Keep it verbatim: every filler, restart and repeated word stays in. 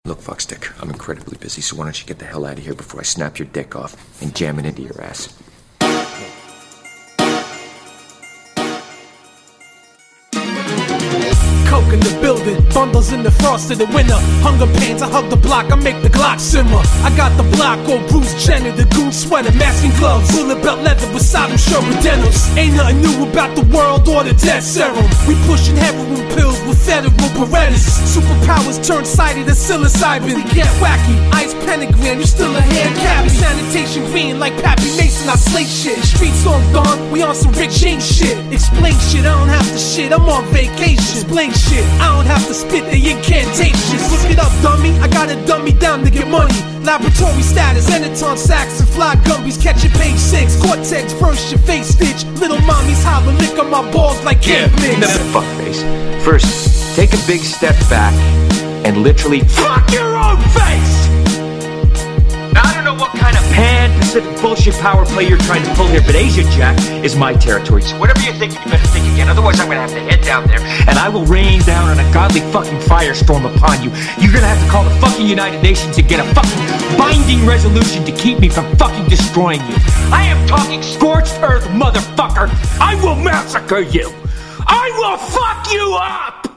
Look, fuckstick, I'm incredibly busy, so why don't you get the hell out of here before I snap your dick off and jam it into your ass. Coke in the building, bundles in the frost of the winter. Hunger pains, I hug the block, I make the Glock simmer. I got the block, old Bruce Jenner, the goon sweater, masking gloves, bullet belt leather beside him, showing denims. Ain't nothing new about the world or the death serum. We pushing heroin pills with federal Berettas. Superpowers turn sighted as psilocybin. We get wacky, ice pentagram, you still a hand cabby. Sanitation green like Pappy Mason, I slay shit. Streets on dawn, we on some Rick James shit. Explain shit, I don't have to shit, I'm on vacation. Explain shit, I don't have to spit the incantations. Look it up, dummy, I gotta dumb me down to get money. Laboratory status, Anaton sacks and fly gumbies. Catching page six, Cortex burst your face stitch. Little mommies holler, lick on my balls like camp mix. Fuckface. First, take a big step back and literally fuck your own face! Now, I don't know what kind of pan-Pacific bullshit power play you're trying to pull here, but Asia Jack is my territory, so whatever you're thinking, you better think again. Otherwise, I'm gonna have to head down there, and I will rain down on a godly fucking firestorm upon you. You're gonna have to call the fucking United Nations and get a fucking binding resolution to keep me from fucking destroying you. I am talking scorched earth, motherfucker! I will massacre you! I will fuck you up!